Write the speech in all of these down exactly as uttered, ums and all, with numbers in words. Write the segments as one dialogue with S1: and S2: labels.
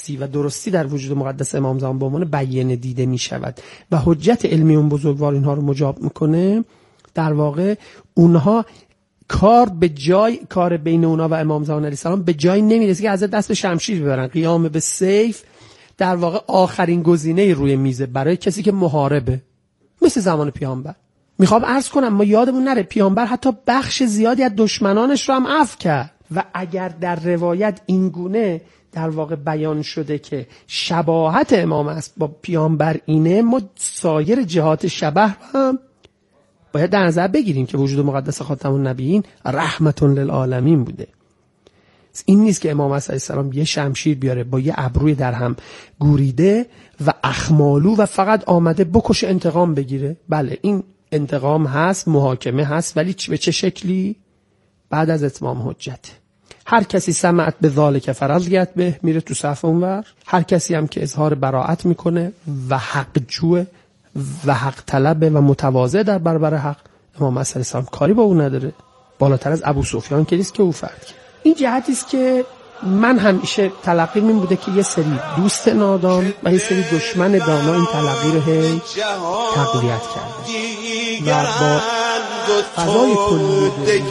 S1: هستی و درستی در وجود مقدس امام زمان به عنوان بیانه دیده می شود و حجت علمی اون بزرگوار اینها رو مجاب میکنه، در واقع اونها کار به جای کار بین اونا و امام زمان علیه السلام به جای نمیرسه که از دست به شمشیر ببرن. قیام به سیف در واقع آخرین گزینه روی میزه برای کسی که محاربه، مثل زمان پیامبر. میخوام عرض کنم ما یادمون نره پیامبر حتی بخش زیادی از دشمنانش رو هم عفو کرد و اگر در روایت این گونه در واقع بیان شده که شباهت امام است با پیامبر اینه، ما سایر جهات شبه هم باید در نظر بگیریم که وجود مقدس خاتم النبیین رحمت للعالمین بوده. این نیست که امام علیه السلام یه شمشیر بیاره با یه ابروی در هم گوریده و اخمالو و فقط آمده بکش انتقام بگیره. بله این انتقام هست، محاکمه هست، ولی به چه شکلی؟ بعد از اتمام حجت. هر کسی سمعت به ذالک فرضیت به میره تو صف اونور، هر کسی هم که اظهار براءت میکنه و حق جوه و حق طلبه و متواضع در برابر حق، امام علیه السلام کاری با اون نداره. بالاتر از ابو سفیان که نیست که او فرد کرد. این جهتی است که من همیشه تلقیم این بوده که یه سری دوست نادان و یه سری دشمن دانا این تلقی رو هی تقویت کرده و با فضای کلی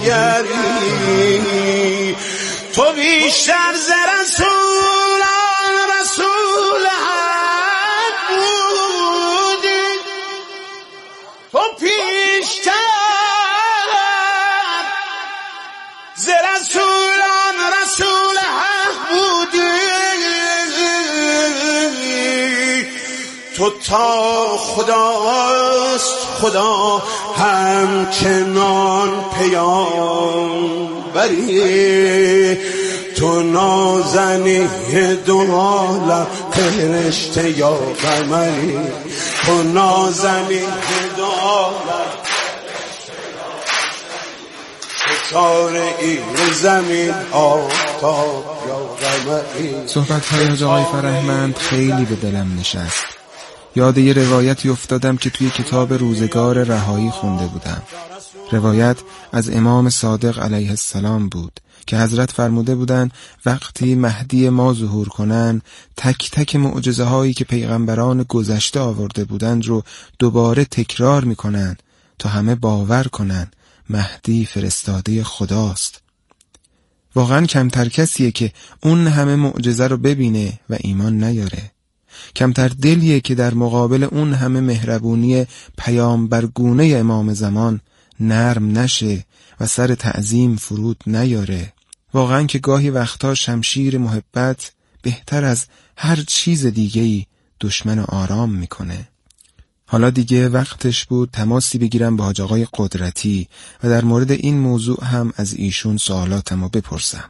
S2: تو بیشتر ز رسولان رسول حق بودی، تو پیشتر ز رسولان رسول حق بودی، تو تا خداست خدا همچنان پیامبری، تو نازنی دو عالم فرشته یا قمری، تو نازنی دو عالم ستاره این زمین آفتاب یا قمری.
S3: صحبت‌های حاج آقای فرهمند خیلی به دلم نشست. یاد یه روایتی افتادم که توی کتاب روزگار رهایی خونده بودم. روایت از امام صادق علیه السلام بود که حضرت فرموده بودن وقتی مهدی ما ظهور کنن تک تک معجزه هایی که پیغمبران گذشته آورده بودند رو دوباره تکرار میکنن تا همه باور کنن مهدی فرستاده خداست. واقعا کمتر کسیه که اون همه معجزه رو ببینه و ایمان نیاره. کمتر دلیه که در مقابل اون همه مهربونی پیامبرگونه امام زمان نرم نشه و سر تعظیم فرود نیاره. واقعا که گاهی وقتا شمشیر محبت بهتر از هر چیز دیگه‌ای دشمن آرام میکنه. حالا دیگه وقتش بود تماسی بگیرم با حاج آقای قدرتی و در مورد این موضوع هم از ایشون سوالاتمو بپرسم.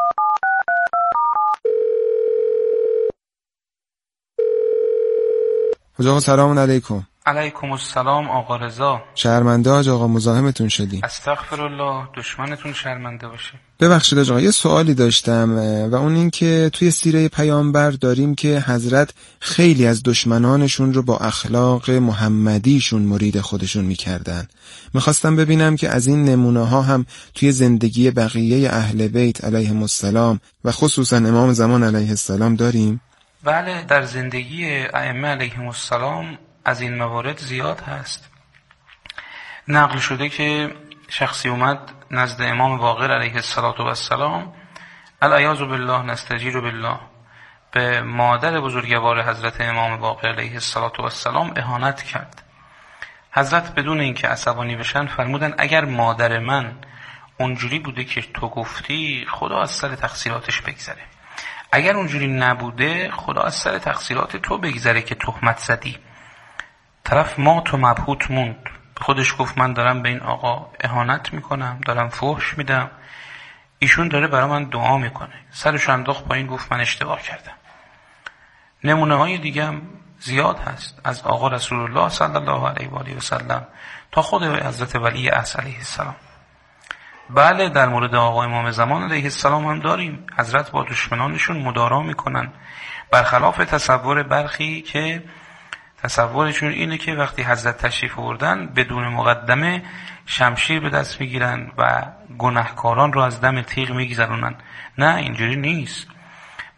S3: حاج آقا سلام علیکم.
S4: علیکم السلام آقا رضا.
S3: شرمنده حاج آقا مزاحمتون شدیم.
S4: استغفرالله، دشمنتون شرمنده باشه.
S3: ببخشید حاج آقا یه سوالی داشتم و اون این که توی سیره پیامبر داریم که حضرت خیلی از دشمنانشون رو با اخلاق محمدیشون مرید خودشون میکردن. میخواستم ببینم که از این نمونه ها هم توی زندگی بقیه اهل بیت علیهم السلام و خصوصا امام زمان علیه السلام داریم؟
S4: بله، در زندگی ائمه علیهم السلام از این موارد زیاد هست. نقل شده که شخصی اومد نزد امام باقر علیه السلام، العیاذ بالله نستجیر بالله، به مادر بزرگوار حضرت امام باقر علیه السلام اهانت کرد. حضرت بدون اینکه عصبانی بشن فرمودن اگر مادر من اونجوری بوده که تو گفتی خدا از سر تقصیراتش بگذره، اگر اونجوری نبوده خدا از سر تقصیرات تو بگذره که تهمت زدی. طرف ما تو مبهوت موند، خودش گفت من دارم به این آقا اهانت میکنم، دارم فحش میدم، ایشون داره برای من دعا میکنه. سرش انداخت پایین گفت من اشتباه کردم. نمونه های دیگه هم زیاد هست، از آقا رسول الله صلی الله علیه و آله و سلم تا خود حضرت ولی عصر علیه السلام. بله، در مورد آقا امام زمان علیه السلام هم داریم. حضرت با دشمنانشون مدارا میکنن، برخلاف تصور برخی که تصورشون اینه که وقتی حضرت تشریف آوردن بدون مقدمه شمشیر به دست میگیرن و گناهکاران رو از دم تیغ میگذرونن. نه، اینجوری نیست.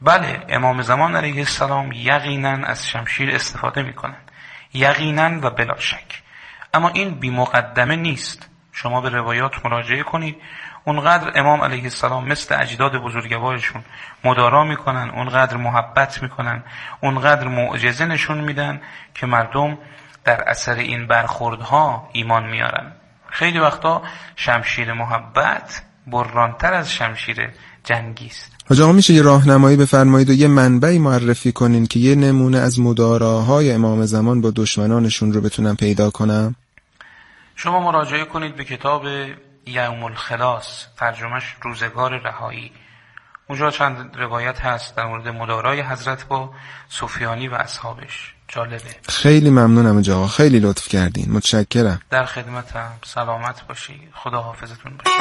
S4: بله، امام زمان علیه السلام یقینا از شمشیر استفاده میکنن، یقینا و بلا شک، اما این بی مقدمه نیست. شما به روایات مراجعه کنید، اونقدر امام علیه السلام مثل اجداد بزرگوارشون مدارا میکنن، اونقدر محبت میکنن، اونقدر معجزه نشون میدن که مردم در اثر این برخوردها ایمان میارن. خیلی وقتا شمشیر محبت برانتر از شمشیر جنگی است.
S3: حاج آقا میشه یه راهنمایی بفرمایید و یه منبعی معرفی کنین که یه نمونه از مداراهای امام زمان با دشمنانشون رو بتونم پیدا کنم؟
S4: شما مراجعه کنید به کتاب یوم الخلاص، ترجمهش روزگار رهایی. اونجا چند روایت هست در مورد مدارای حضرت با سفیانی و اصحابش. جالبه. خیلی
S3: ممنونم حاج آقا، خیلی لطف کردین، متشکرم.
S4: در خدمتم، سلامت باشی، خدا حافظتون باشه.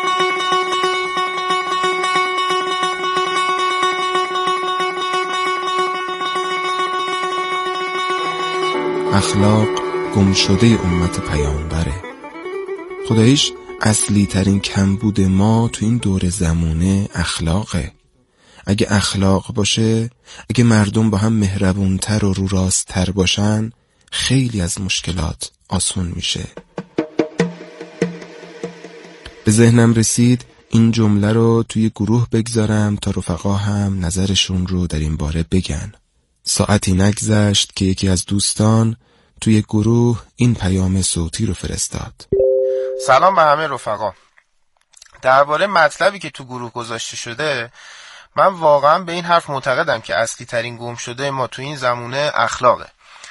S3: اخلاق گم شده امت پیامبره. خداییش اصلی ترین کمبود ما تو این دور زمونه اخلاقه. اگه اخلاق باشه، اگه مردم با هم مهربونتر و رو راست‌تر باشن، خیلی از مشکلات آسون میشه. به ذهنم رسید این جمله رو توی گروه بگذارم تا رفقا هم نظرشون رو در این باره بگن. ساعتی نگذشت که یکی از دوستان توی گروه این پیام صوتی رو فرستاد.
S5: سلام به همه رفقا. درباره مطلبی که تو گروه گذاشته شده، من واقعا به این حرف معتقدم که اصلی ترین گم شده ما تو این زمونه اخلاقه.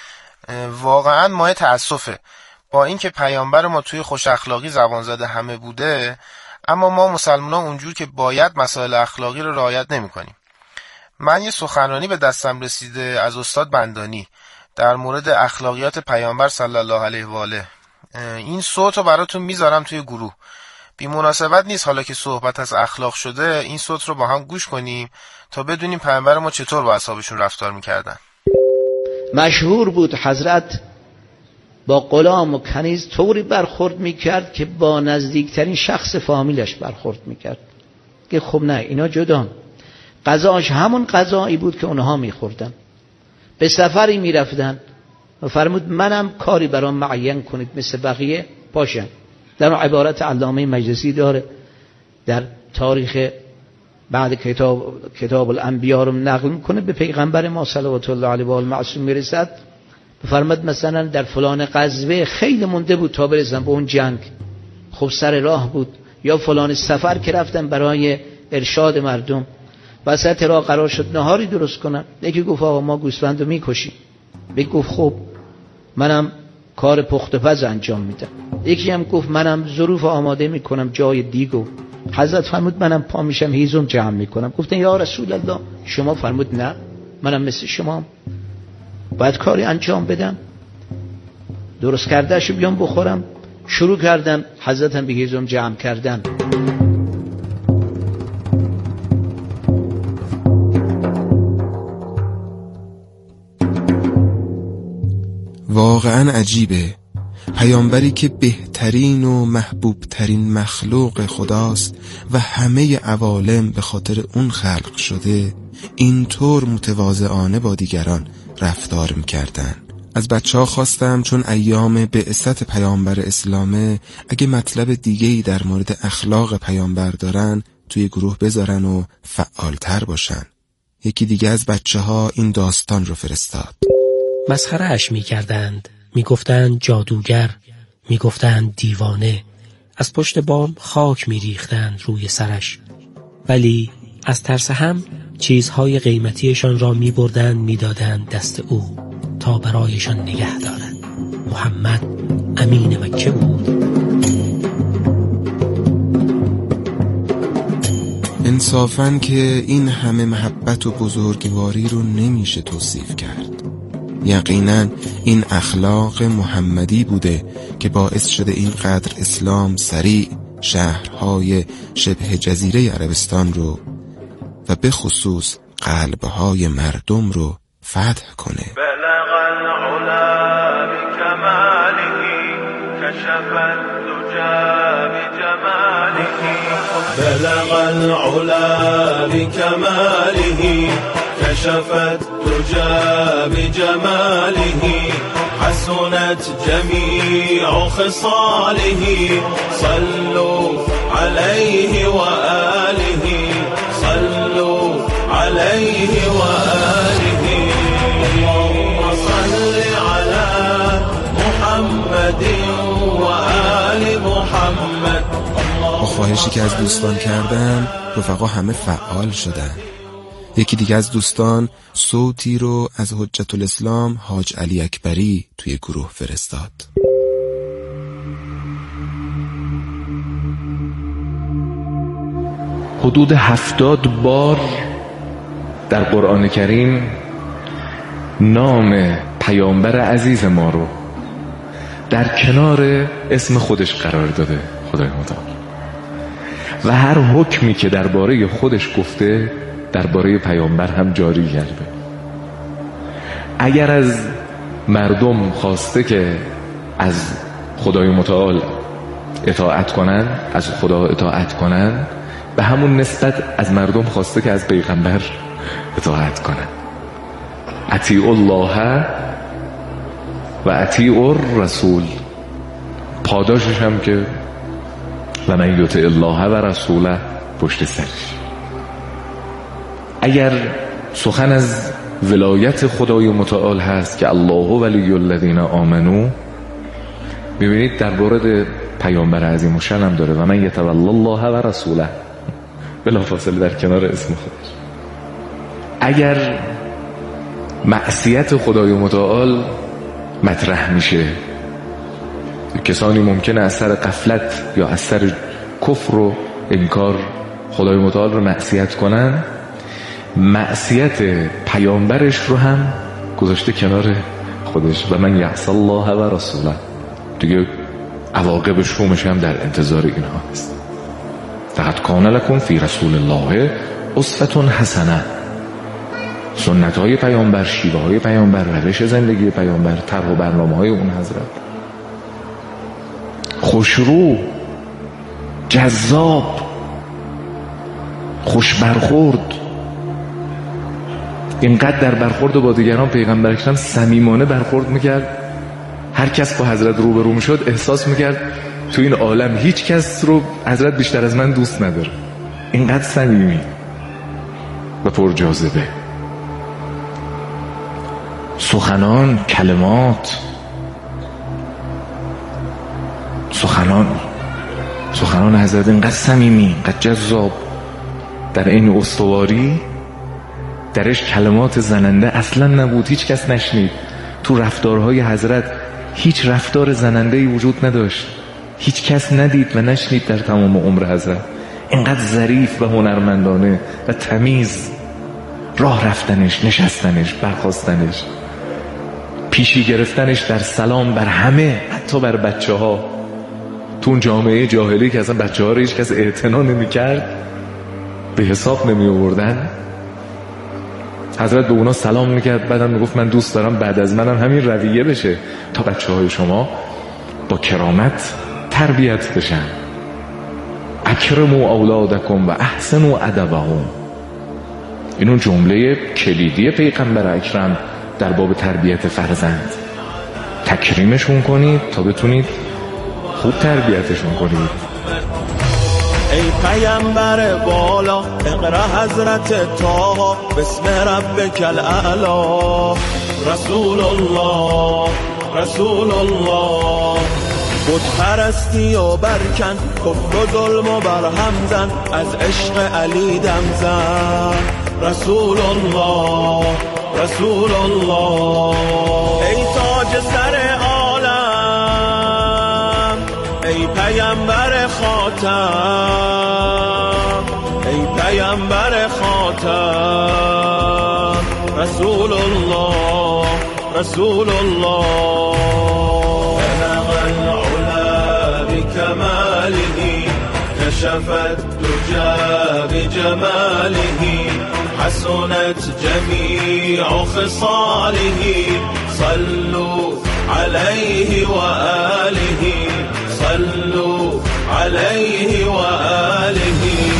S5: واقعا مایه تأسفه با اینکه پیامبر ما توی خوش اخلاقی زبان زده همه بوده، اما ما مسلمانان اونجور که باید مسائل اخلاقی رو رعایت نمی‌کنیم. من یه سخنرانی به دستم رسیده از استاد بندانی در مورد اخلاقیات پیامبر صلی الله علیه و آله. این صوت رو براتون میذارم توی گروه. بی مناسبت نیست حالا که صحبت از اخلاق شده این صوت رو با هم گوش کنیم تا بدونیم پیامبر ما چطور با اصحابشون رفتار میکردن.
S6: مشهور بود حضرت با غلام و کنیز طوری برخورد میکرد که با نزدیکترین شخص فامیلش برخورد میکرد که خب نه، اینا جدان. غذاش همون غذایی بود که اونها میخوردن. به سفری میرفتن و فرمود منم کاری برام معین کنید مثل بقیه باشن. در عبارت علامه مجلسی داره در تاریخ بعد کتاب کتاب الانبیا رو نقل میکنه، به پیغمبر ما صلوات الله علیه و آله معصوم میرسد. بفرماد مثلا در فلان غزوه خیلی مونده بود تا برسن به اون جنگ، خب سر راه بود، یا فلان سفر که رفتن برای ارشاد مردم، وسط راه قرار شد نهاری درست کنن. یکی گفت آقا ما گوسفندو میکشیم، یکی گفت خب منم کار پخت و پز انجام میدم، یکی هم گفت منم ظروف آماده میکنم جای دیگو. حضرت فرمود منم پا میشم هیزم جمع میکنم. گفتن یا رسول الله شما؟ فرمود نه، منم مثل شما باید کاری انجام بدم، درست کردهشو بیام بخورم. شروع کردم، حضرت هم به هیزم جمع کردن.
S3: واقعا عجیبه، پیامبری که بهترین و محبوبترین مخلوق خداست و همه عوالم به خاطر اون خلق شده، اینطور متواضعانه با دیگران رفتار میکردن. از بچه ها خواستم چون ایام بعثت پیامبر اسلامه، اگه مطلب دیگه‌ای در مورد اخلاق پیامبر دارن توی گروه بذارن و فعالتر باشن. یکی دیگه از بچه ها این داستان رو فرستاد.
S7: مسخره اش می کردند، می گفتند جادوگر، می گفتند دیوانه، از پشت بام خاک می ریختند روی سرش، ولی از ترس هم چیزهای قیمتیشان را می بردند می دادند دست او تا برایشان نگه دارد. محمد امین مکه بود.
S3: انصافاً که این همه محبت و بزرگواری رو نمیشه توصیف کرد. یقیناً این اخلاق محمدی بوده که باعث شده اینقدر اسلام سریع شهرهای شبه جزیره عربستان رو و به خصوص قلبهای مردم رو فتح کنه.
S8: بلغ العلا بکماله کشف الدجا بجماله بلغ العلا بكماله كشف الدجى بجماله حسنت جميع خصاله صلوا عليه وآله صلوا عليه وآله اللهم صل على محمد وآل محمد.
S3: با خواهشی که از دوستان کردم رفقا همه فعال شدن. یکی دیگه از دوستان صوتی رو از حجت الاسلام حاج علی اکبری توی گروه فرستاد.
S9: حدود هفتاد بار در قرآن کریم نام پیامبر عزیز ما رو در کنار اسم خودش قرار داده خدای متعال و هر حکمی که درباره خودش گفته درباره پیامبر هم جاری کرده. اگر از مردم خواسته که از خدای متعال اطاعت کنن، از خدا اطاعت کنن، به همون نسبت از مردم خواسته که از پیغمبر اطاعت کنن. اطیعوا الله و اطیعوا الرسول. پاداشش هم که و من یطع الله و رسوله پشت سرش. اگر سخن از ولایت خدای متعال هست که الله ولی الذین آمنو، ببینید در مورد پیامبر عظیم و شأن هم داره و من یتولی الله و رسوله بلافاصله در کنار اسم خودش. اگر معصیت خدای متعال مطرح میشه، کسانی ممکنه از سر غفلت یا از سر کفر و انکار خدای متعال رو معصیت کنن، معصیت پیامبرش رو هم گذاشته کنار خودش و من یعصی الله و رسوله. دیگه عواقب شومش هم در انتظار اینها است. لقد کان لکم فی رسول الله اسوة حسنه. سنت های پیامبر، شیوه های پیامبر، روش زندگی پیامبر، طرح و برنامه های اون حضرت خوشرو، جذاب، خوش برخورد. اینقدر در برخورد با دیگران پیغمبر اکرم صمیمانه برخورد میکرد، هر کس با حضرت روبرو میشد احساس میکرد تو این عالم هیچ کس رو حضرت بیشتر از من دوست نداره. اینقدر صمیمی و پر جاذبه. سخنان، کلمات، سخنان سخنان حضرت اینقدر صمیمی، اینقدر جذاب، در این استواری درش کلمات زننده اصلا نبود، هیچ کس نشنید. تو رفتارهای حضرت هیچ رفتار زننده‌ای وجود نداشت، هیچ کس ندید و نشنید در تمام عمر حضرت. اینقدر ظریف و هنرمندانه و تمیز راه رفتنش، نشستنش، برخاستنش، پیشی گرفتنش در سلام بر همه، حتی بر بچه ها. تو اون جامعه جاهلی که اصلا بچه ها رو هیچ کس اعتنا نمی کرد، به حساب نمی آوردن، حضرت به اونا سلام میکرد، بعدم میگفت من دوست دارم بعد از منم همین رویه بشه تا بچه های شما با کرامت تربیت بشن. اکرموا اولادکم و احسنوا ادبهم. این اون جمله کلیدی پیغمبر اکرم در باب تربیت فرزند. تکریمشون کنید تا بتونید خوب تربیتشون کنید.
S8: ای پیامبر بالا اقرا حضرت طه بسم ربک الاعلی. رسول الله رسول الله. بت پرستی و برکن، کفر و ظلم و برهم زن، از عشق علی دم زن. رسول الله رسول الله. ای تاج سر عالم، ای پیامبر خاتم، ای پیامبر خاتم. رسول الله رسول الله. بلغ العلا بکماله کشف الدجى بجماله حسنت جميع خصاله. صلوا عليه وآله صلوا عليه وآله.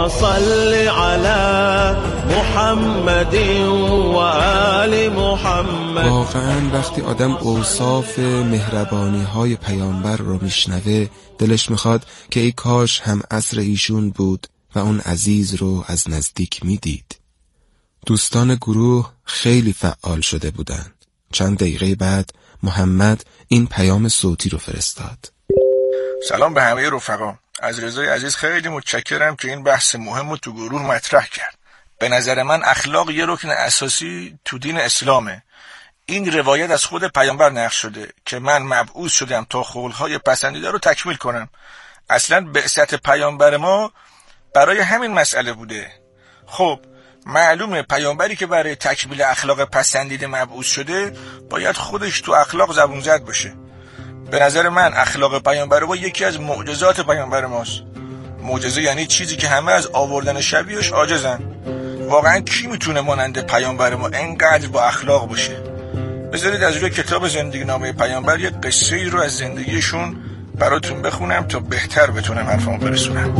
S8: صل على محمد و آل محمد.
S3: واقعا وقتی آدم اوصاف مهربانی های پیامبر رو میشنوه دلش میخواد که ای کاش هم عصر ایشون بود و اون عزیز رو از نزدیک میدید. دوستان گروه خیلی فعال شده بودن. چند دقیقه بعد محمد این پیام صوتی رو فرستاد.
S10: سلام به همه رفقا. از رضای عزیز خیلی متشکرم که این بحث مهم رو تو گروه مطرح کرد. به نظر من اخلاق یه رکن اساسی تو دین اسلامه. این روایت از خود پیامبر نقل شده که من مبعوث شدم تا خلق‌های پسندیده رو تکمیل کنم. اصلا بعثت پیامبر ما برای همین مسئله بوده. خب معلومه پیامبری که برای تکمیل اخلاق پسندیده مبعوث شده باید خودش تو اخلاق زبون زد باشه. به نظر من اخلاق پیامبر ما یکی از معجزات پیامبر ماست. معجزه یعنی چیزی که همه از آوردن شبیهش عاجزن. واقعا کی میتونه مانند پیامبر ما اینقدر با اخلاق باشه؟ بذارید از روی کتاب زندگی نامه پیامبر یک قصه ای رو از زندگیشون براتون بخونم تا بهتر بتونم حرفمو برسونم.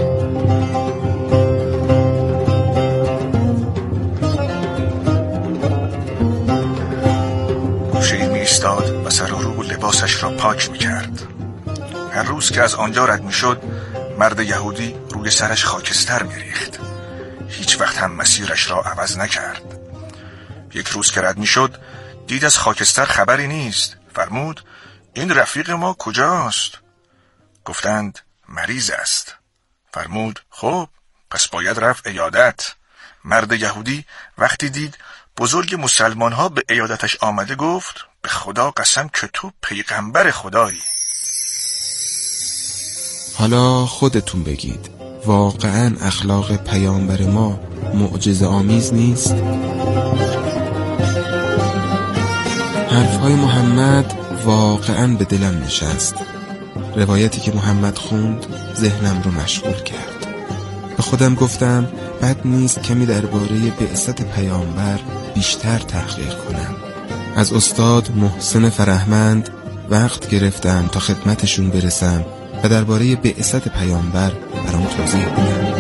S10: گوشه‌ای می‌ایستاد و سر و رو و لباسش را پاک می‌کرد. هر روز که از آنجا رد می‌شد مرد یهودی روی سرش خاکستر می‌ریخت. هیچ وقت هم مسیرش را عوض نکرد. یک روز که رد می‌شد دید از خاکستر خبری نیست. فرمود این رفیق ما کجاست؟ گفتند مریض است. فرمود خب پس باید رفت عیادت. مرد یهودی وقتی دید بزرگ مسلمان ها به عیادتش آمده گفت به خدا قسم که تو پیغمبر خدایی.
S3: حالا خودتون بگید واقعا اخلاق پیامبر ما معجزه آمیز نیست؟ حرفهای محمد واقعا به دلم نشست. روایتی که محمد خوند ذهنم رو مشغول کرد. به خودم گفتم بد نیست کمی درباره بعثت پیامبر بیشتر تحقیق کنم. از استاد محسن فرهمند وقت گرفتم تا خدمتشون برسم و درباره بعثت پیامبر برام توضیح بدم.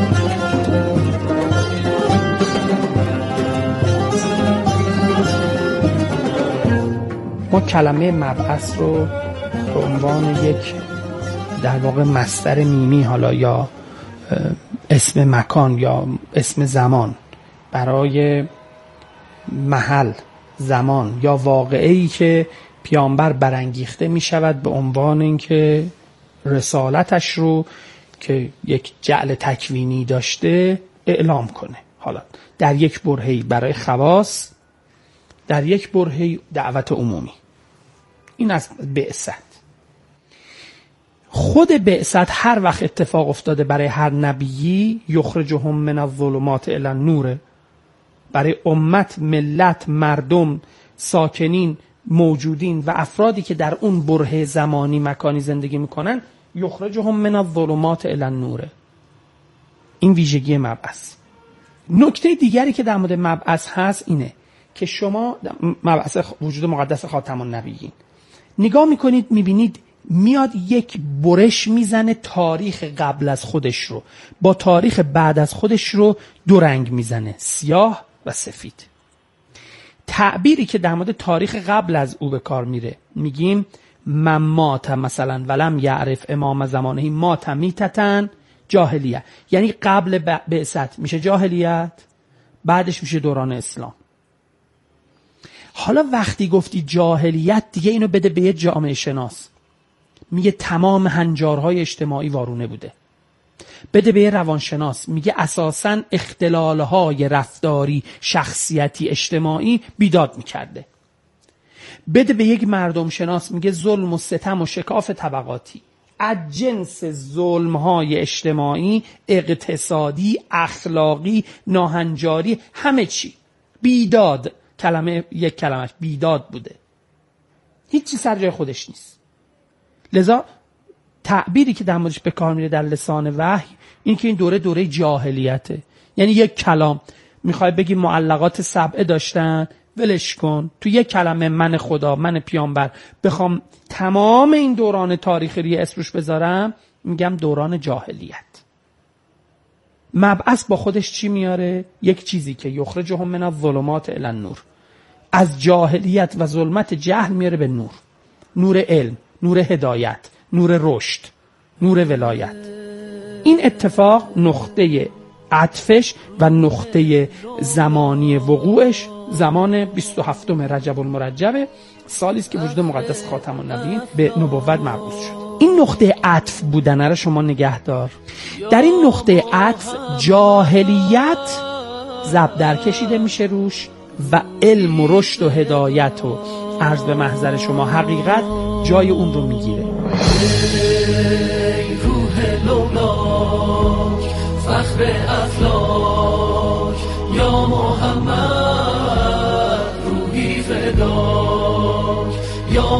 S1: ما کلمه مبعث رو به عنوان یک در واقع مصدر میمی حالا یا اسم مکان یا اسم زمان برای محل زمان یا واقعه‌ای که پیامبر برانگیخته می شود به عنوان اینکه رسالتش رو که یک جعل تکوینی داشته اعلام کنه. حالا در یک برهه‌ای برای خواص، در یک برهه‌ای دعوت عمومی. این از بعثت. خود بعثت هر وقت اتفاق افتاده برای هر نبیی یخرجهم من الظلمات الی النور، برای امت، ملت، مردم، ساکنین، موجودین و افرادی که در اون برهه زمانی مکانی زندگی میکنن یخرجهم من الظلمات الی النور. این ویژگی مبعث. نکته دیگری که در مورد مبعث هست اینه که شما مبعث وجود مقدس خاتم النبیین نگاه میکنید میبینید میاد یک برش میزنه تاریخ قبل از خودش رو با تاریخ بعد از خودش رو دو رنگ میزنه، سیاه و سفید. تعبیری که در مورد تاریخ قبل از او به کار میره میگیم من مات مثلا ولم یعرف امام زمانه مات میتتن جاهلیه، یعنی قبل بعثت میشه جاهلیت، بعدش میشه دوران اسلام. حالا وقتی گفتی جاهلیت دیگه اینو بده به یه جامعه شناس، میگه تمام هنجارهای اجتماعی وارونه بوده. بده به یه روانشناس، میگه اساساً اختلالهای رفتاری شخصیتی اجتماعی بیداد میکرده. بده به یک مردم شناس، میگه ظلم و ستم و شکاف طبقاتی از جنس ظلمهای اجتماعی، اقتصادی، اخلاقی، ناهنجاری، همه چی بیداد. کلمه یک کلمش بیداد بوده، هیچی سر جای خودش نیست. لذا تعبیری که در موردش به کار میره در لسان وحی این که این دوره دوره جاهلیته. یعنی یک کلام میخوای بگی معلقات سبعه داشتن، ولش کن، تو یک کلمه من خدا، من پیامبر بخوام تمام این دوران تاریخی رو اسمش بذارم میگم دوران جاهلیت. مبعث با خودش چی میاره؟ یک چیزی که یخرجهم من الظلمات الی النور، از جاهلیت و ظلمت جهل میاره به نور، نور علم، نور هدایت، نور رشد، نور ولایت. این اتفاق نقطه عطفش و نقطه زمانی وقوعش زمان بیست و هفتم رجب المرجب، سالی است که وجود مقدس خاتم النبیین به نبوت مبعوث شد. این نقطه عطف بودن رو شما نگه دار. در این نقطه عطف جاهلیت زب در کشیده میشه روش و علم و رشد و هدایت و عرض به محضر شما حقیقت جای اون رو میگیره. روح لولاک فخر افلاک یا محمد روحی فداک یا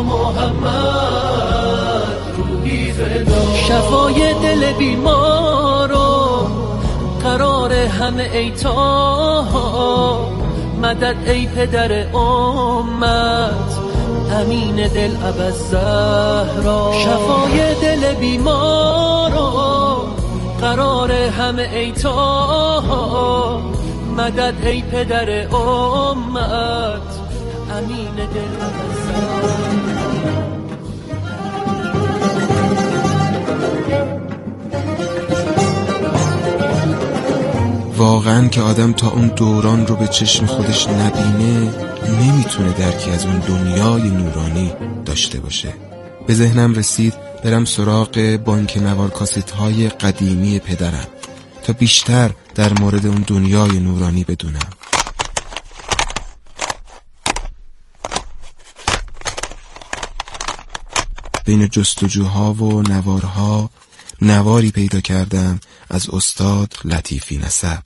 S1: محمد روحی فداک، شفای دل بیمارو قرار همه ایتها، مدد ای پدر امت امین دل ابوالزهرا، شفای دل بیمارو قرار همه ایتها، مدد ای پدر امت امین دل ابوالزهرا.
S3: واقعا که آدم تا اون دوران رو به چشم خودش نبینه نمیتونه درکی از اون دنیای نورانی داشته باشه. به ذهنم رسید برم سراغ بانک نوار کاست های قدیمی پدرم تا بیشتر در مورد اون دنیای نورانی بدونم. بین جستجوها و نوارها نواری پیدا کردم از استاد لطیفی نسب.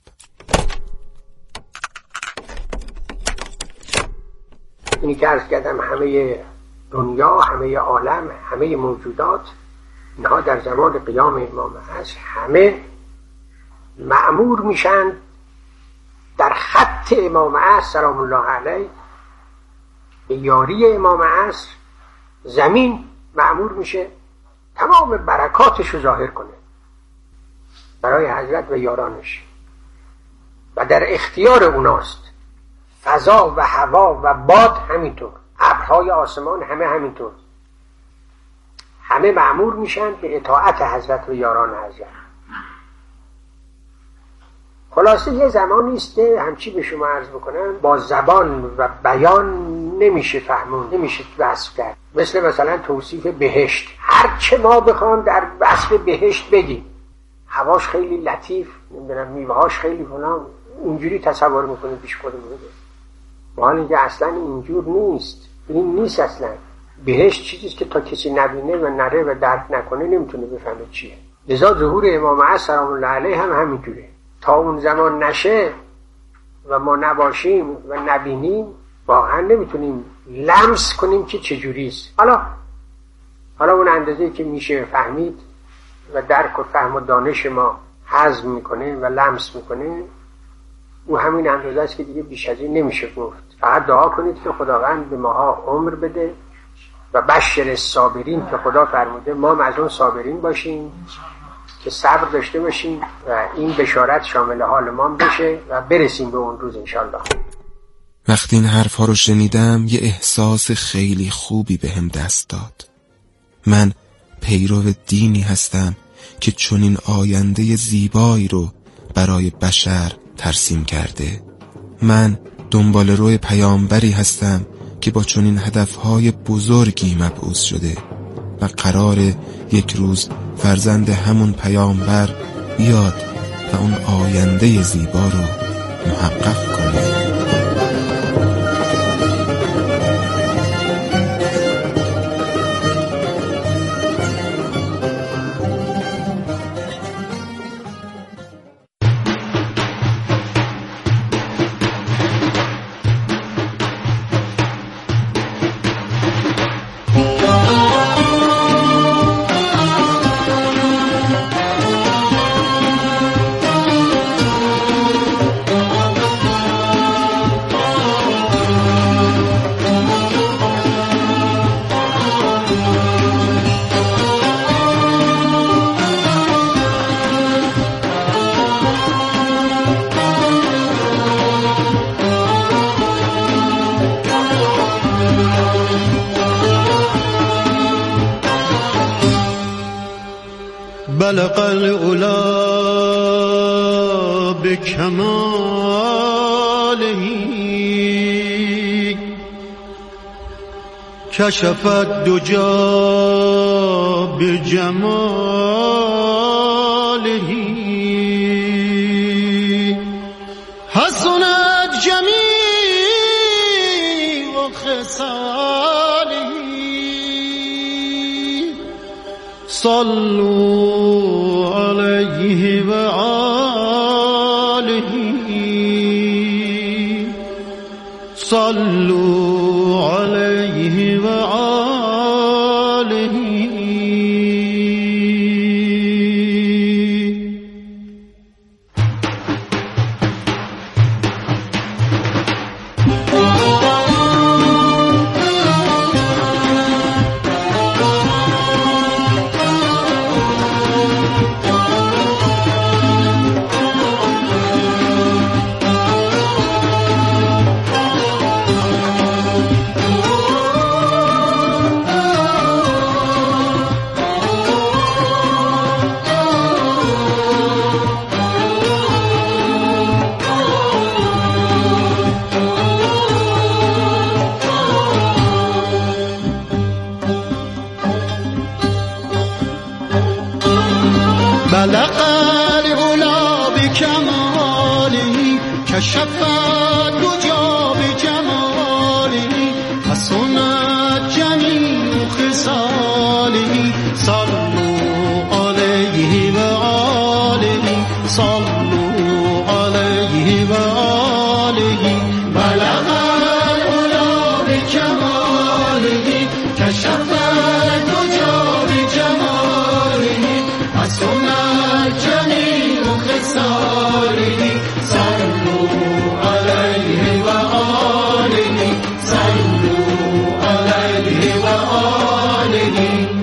S11: اینی که عرض کردم همه دنیا، همه عالم، همه موجودات، اینها در زمان قیام امام هست همه مأمور میشن در خط امام عصر سلام الله علیه به یاری امام عصر. زمین مأمور میشه تمام برکاتش رو ظاهر کنه برای حضرت و یارانش و در اختیار اوناست. فضا و هوا و باد همینطور، ابرهای آسمان همه همینطور، همه مأمور میشن به اطاعت حضرت و یاران حضرت. خلاصه یه زمانی است که همچی به شما عرض بکنم با زبان و بیان نمیشه فهمون، نمیشه وصف کرد. مثل مثلا توصیف بهشت، هر چه ما بخوام در وصف بهشت بگیم، هواش خیلی لطیف، نمیدونم میوهاش خیلی فلان، اینجوری تصور میکنیم پیش خودمون. حال اینکه اصلا اینجور نیست، این نیست اصلا. بهشت چیزیست که تا کسی نبینه و نره و درک نکنه نمیتونه بفهمه چیه. لذا ظهور امام عصر سلام الله علیه هم همینجوره. تا اون زمان نشه و ما نباشیم و نبینیم واقعا نمیتونیم لمس کنیم که چجوریست. حالا حالا اون اندازه‌ای که میشه فهمید و درک و فهم و دانش ما هضم میکنه و لمس میکنه، او همین اندازه است که دیگه بیش از این نمیشه گفت. فقط دعا کنید که خداوند به ماها عمر بده و بشر صابرین که خدا فرموده ما هم از اون صابرین باشیم که صبر داشته باشیم و این بشارت شامل حال ما بشه و برسیم به اون روز انشالله.
S3: وقتی این حرفا رو شنیدم یه احساس خیلی خوبی بهم دست داد. من پیرو دینی هستم که چنین آینده زیبایی رو برای بشر ترسیم کرده. من دنبال روی پیامبری هستم که با چنین هدفهای بزرگی مبعوث شده و قراره یک روز فرزند همون پیامبر بیاد و اون آینده زیبا رو محقق کنه.
S12: بلغ العلا بکماله کشف الدجا بجماله حسنت جمیع خصاله صلوا علیه و آله صلوا علیه و آله بلغ العلا بکماله کشف الدجا بجماله حسنت جمیع خصاله صلوا علیه و آله صلوا علیه و آله بلغ العلا بکماله کشف الدجا بجماله حسنت جمیع خصاله صلوا علیه و آله صلوا علیه و آله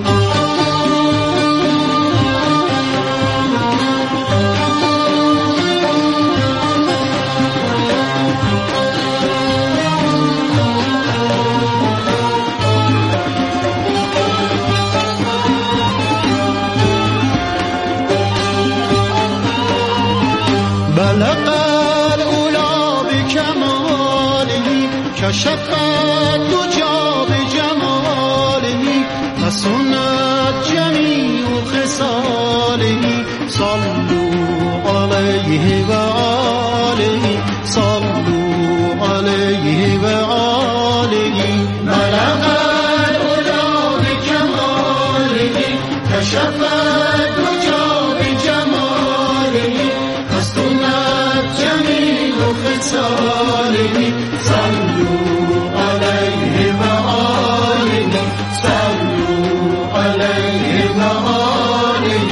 S12: بلغ العلا بکماله کشف الدجا بجماله حسنت جمیع خصاله صلوا علیه و آله صلوا علیه و آله بلغ العلا بکماله کشف الدجا بجماله حسنت جمیع خصاله صلوا علیه و آله صلوا علیه و آله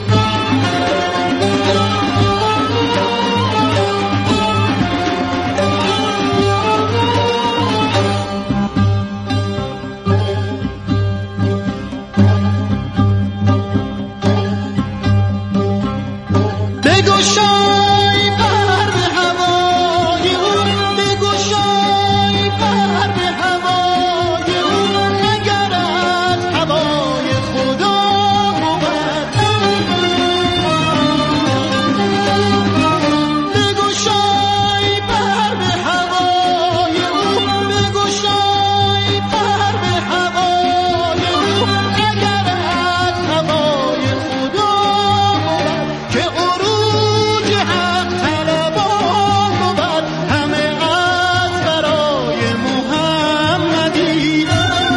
S12: بگشای پر به هوای او بگشای پر به هوای او اگر از هوای خدا بود بگشای پر به هوای او بگشای پر به هوای او اگر از هوای خدا بود که عروج حق طلبان بود همه از برای محمدی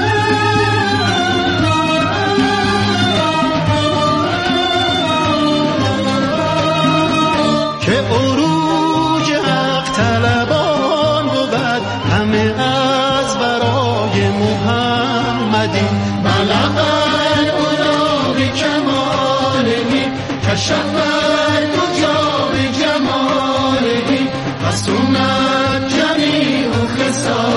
S12: که عروج حق طلبان بود همه از برای محمدی بلغ العلا بکماله کشف الدجا بجماله حسنت جمیع خصاله